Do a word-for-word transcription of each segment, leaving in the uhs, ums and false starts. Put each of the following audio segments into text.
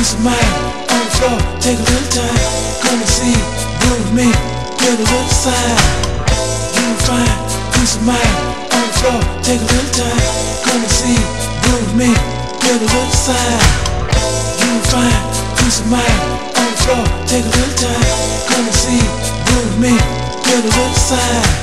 peace of mind on the floor. Take a little time, come and see, groove me, get a little side. You will find peace of mind on the floor. Take a little time, come and see, groove me, get a little side. You will find peace of mind on the floor. Take a little time, come and see, groove me, get a little side.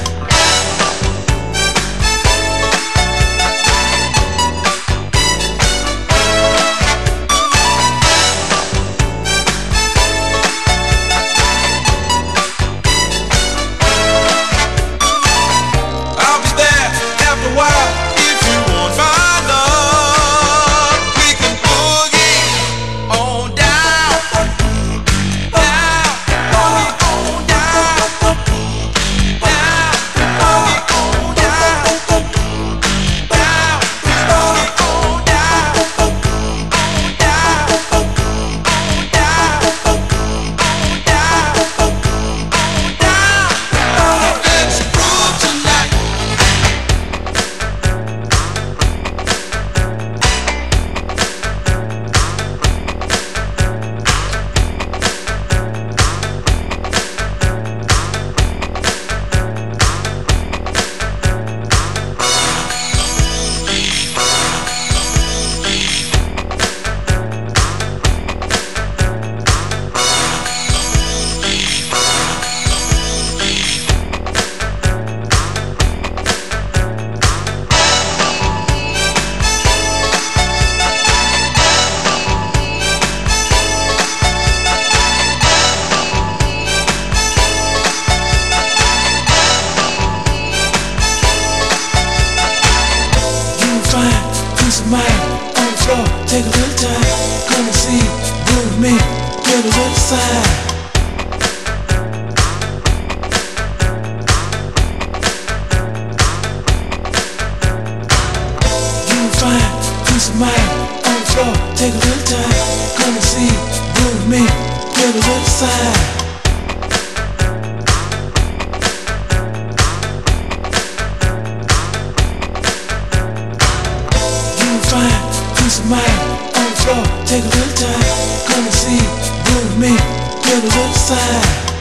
Peace of mind on the floor. Take a little time, come and see, groove me, get a little side. You will find peace of mind on the floor. Take a little time, come and see, groove me, get a little side. Peace of mind on the floor. Take a little time, come and see, groove me, get a little side.